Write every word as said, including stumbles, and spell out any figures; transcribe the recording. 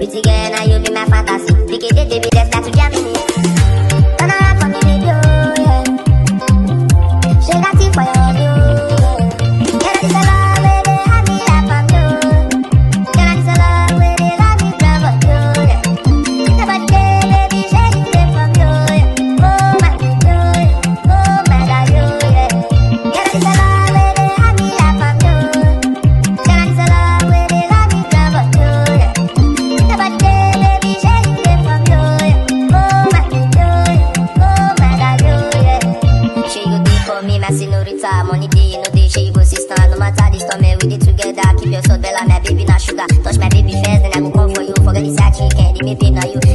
Pretty girl, now you be my fantasy. We can date, baby, let's start to Germany. Turn around for me, baby, oh, yeah. Shake that thing for your view, yeah. Girl, this a love where they have me up on you. Girl, this a love where they have me grab on you, yeah. Nobody care, baby, shake it away from you, yeah. Oh my God, yeah. Oh my God, you, yeah. Girl, this a love where they have me up on you. Girl, this a love where they have me grab on you, yeah. Nobody care, baby, shake it away from you, yeah. Oh my God, yeah. Oh my God, you, yeah. She go deep for me, my senorita. Money day, you know day, she go sister. No matter the storm, we dey together. Keep your soul, Bella, my baby, not sugar. Touch my baby first, then I go come for you. Forget the side chicken, the me pay now you.